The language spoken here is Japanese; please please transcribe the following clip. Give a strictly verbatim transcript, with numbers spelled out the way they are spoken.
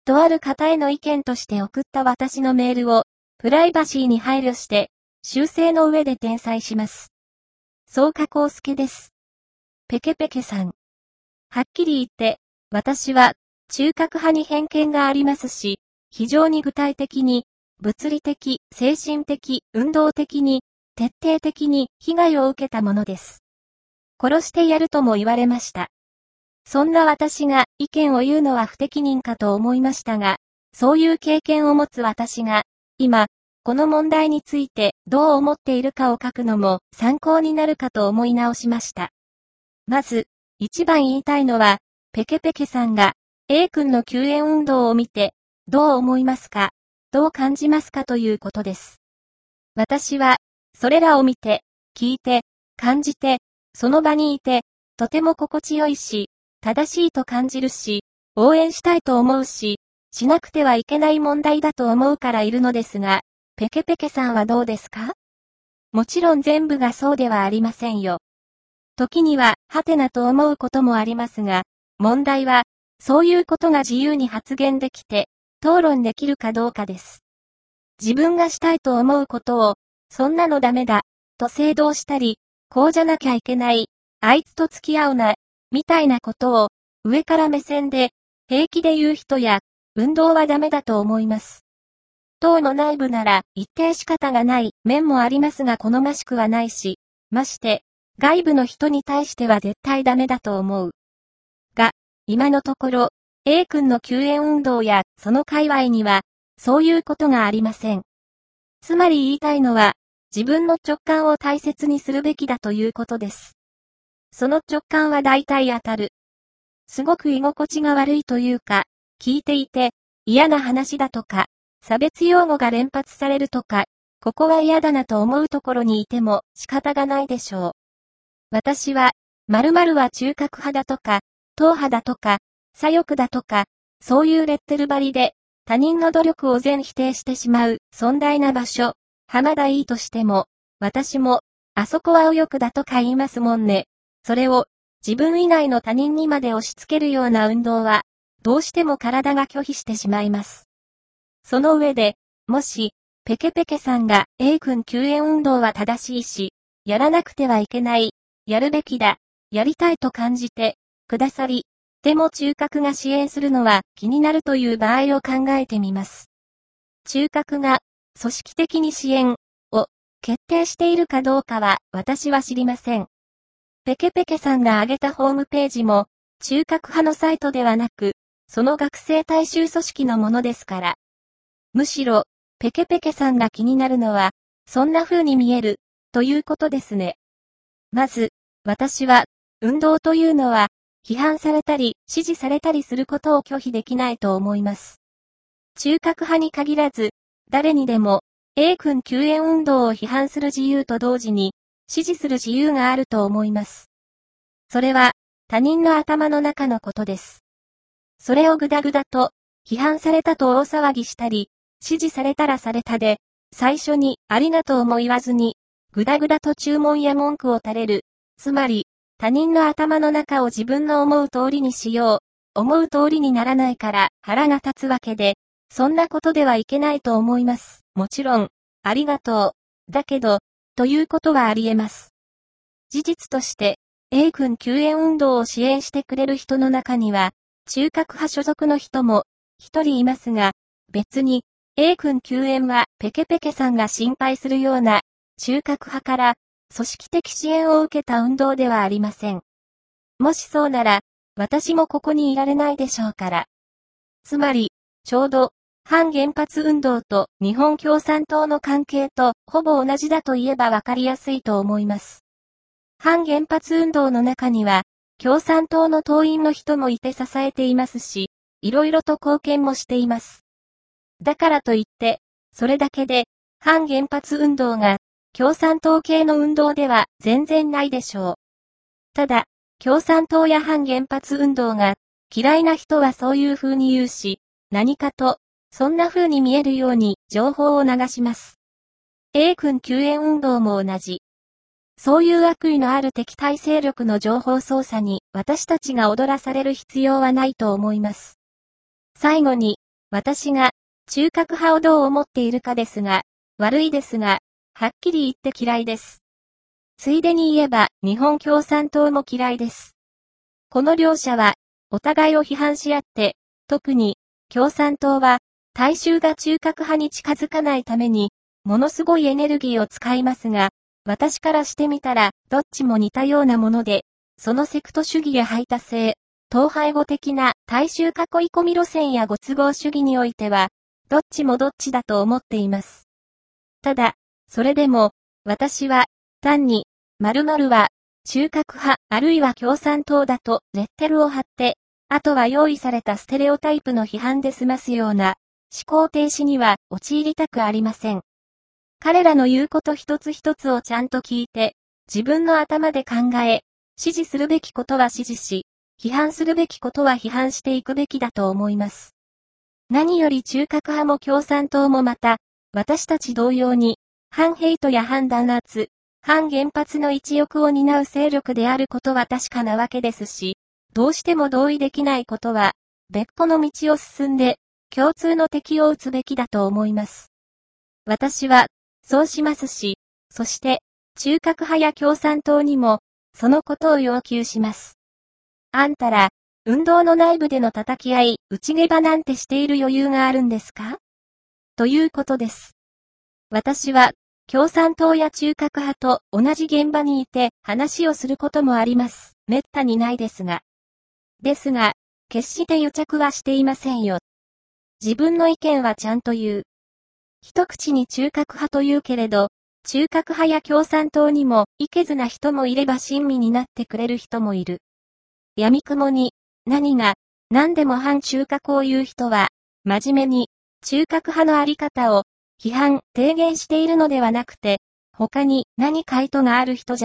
とある方への意見として送った私のメールを、プライバシーに配慮して、修正の上で転載します。草加康介です。ペケペケさん。はっきり言って、私は、中核派に偏見がありますし、非常に具体的に、物理的、精神的、運動的に、徹底的に被害を受けたものです。殺してやるとも言われました。そんな私が意見を言うのは不適任かと思いましたが、そういう経験を持つ私が、今、この問題についてどう思っているかを書くのも参考になるかと思い直しました。まず、一番言いたいのは、ペケペケさんが A 君の救援運動を見て、どう思いますか、どう感じますかということです。私は、それらを見て、聞いて、感じて、その場にいて、とても心地よいし、正しいと感じるし、応援したいと思うし、しなくてはいけない問題だと思うからいるのですが、ペケペケさんはどうですか？もちろん全部がそうではありませんよ。時には、はてなと思うこともありますが、問題は、そういうことが自由に発言できて、討論できるかどうかです。自分がしたいと思うことを、そんなのダメだ、と正道したり、こうじゃなきゃいけない、あいつと付き合うな、みたいなことを、上から目線で、平気で言う人や、運動はダメだと思います。党の内部なら、一定仕方がない面もありますが好ましくはないし、まして、外部の人に対しては絶対ダメだと思う。が、今のところ、A 君の救援運動や、その界隈には、そういうことがありません。つまり言いたいのは、自分の直感を大切にするべきだということです。その直感は大体当たる。すごく居心地が悪いというか、聞いていて、嫌な話だとか、差別用語が連発されるとか、ここは嫌だなと思うところにいても仕方がないでしょう。私は、〇〇は中核派だとか、党派だとか、左翼だとか、そういうレッテル張りで、他人の努力を全否定してしまう、尊大な場所、浜田いいとしても、私も、あそこは右翼だとか言いますもんね。それを、自分以外の他人にまで押し付けるような運動は、どうしても体が拒否してしまいます。その上で、もし、ペケペケさんが A 君救援運動は正しいし、やらなくてはいけない、やるべきだ、やりたいと感じて、くださり、でも中核が支援するのは気になるという場合を考えてみます。中核が、組織的に支援を決定しているかどうかは私は知りません。ペケペケさんが挙げたホームページも、中核派のサイトではなく、その学生大衆組織のものですから。むしろ、ペケペケさんが気になるのは、そんな風に見える、ということですね。まず、私は、運動というのは、批判されたり、支持されたりすることを拒否できないと思います。中核派に限らず、誰にでも、A 君救援運動を批判する自由と同時に、支持する自由があると思います。それは、他人の頭の中のことです。それをぐだぐだと、批判されたと大騒ぎしたり、支持されたらされたで、最初にありがとうも言わずに、ぐだぐだと注文や文句を垂れる。つまり、他人の頭の中を自分の思う通りにしよう。思う通りにならないから腹が立つわけで、そんなことではいけないと思います。もちろん、ありがとう。だけど、ということはあり得ます。事実として、A 君救援運動を支援してくれる人の中には、中核派所属の人も、一人いますが、別に、A 君救援はペケペケさんが心配するような、中核派から、組織的支援を受けた運動ではありません。もしそうなら、私もここにいられないでしょうから。つまり、ちょうど、反原発運動と日本共産党の関係とほぼ同じだと言えばわかりやすいと思います。反原発運動の中には、共産党の党員の人もいて支えていますし、いろいろと貢献もしています。だからといって、それだけで、反原発運動が、共産党系の運動では全然ないでしょう。ただ、共産党や反原発運動が、嫌いな人はそういう風に言うし、何かと、そんな風に見えるように情報を流します。A 君救援運動も同じ。そういう悪意のある敵対勢力の情報操作に私たちが踊らされる必要はないと思います。最後に、 私が中核派をどう思っているかですが、悪いですが、はっきり言って嫌いです。ついでに言えば日本共産党も嫌いです。この両者はお互いを批判し合って、特に共産党は大衆が中核派に近づかないためにものすごいエネルギーを使いますが、私からしてみたらどっちも似たようなもので、そのセクト主義や排他性、統廃合的な大衆囲い込み路線やご都合主義においては、どっちもどっちだと思っています。ただ、それでも、私は、単に、〇〇は、中核派、あるいは共産党だと、レッテルを貼って、あとは用意されたステレオタイプの批判で済ますような、思考停止には陥りたくありません。彼らの言うこと一つ一つをちゃんと聞いて、自分の頭で考え、支持するべきことは支持し、批判するべきことは批判していくべきだと思います。何より中核派も共産党もまた、私たち同様に、反ヘイトや反弾圧、反原発の一翼を担う勢力であることは確かなわけですし、どうしても同意できないことは、別個の道を進んで、共通の敵を撃つべきだと思います。私は、そうしますし、そして、中核派や共産党にも、そのことを要求します。あんたら、運動の内部での叩き合い、内毛場なんてしている余裕があるんですか？ということです。私は、共産党や中核派と同じ現場にいて話をすることもあります。めったにないですが。ですが、決して癒着はしていませんよ。自分の意見はちゃんと言う。一口に中核派と言うけれど、中核派や共産党にも、いけずな人もいれば親身になってくれる人もいる。闇雲に、何が、何でも反中核を言う人は、真面目に、中核派のあり方を、批判、提言しているのではなくて、他に何か意図がある人じゃ